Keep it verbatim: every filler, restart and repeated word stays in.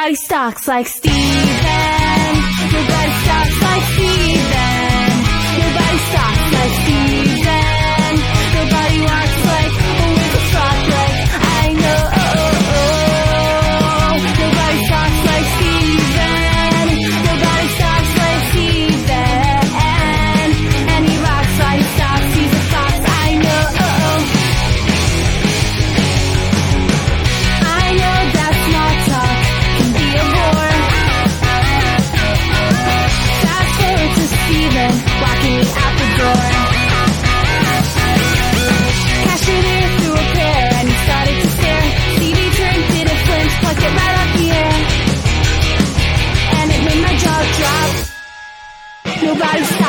Nobody stalks like Steven. Nobody stalks like Steven. Nobody stalks like Steven. Nobody walks like a wicked flock like I know. Nobody stalks like Steven. Nobody stalks like Steven. And he rocks like he stalks. He's a fox. I know. I know that small talk can be a bore. Fast forward to Steven walking out the door. Cashier threw a pear and he started to stare. Stevie turned, didn't flinch, plucked it right off the air. And it made my jaw drop. Nobody stopped.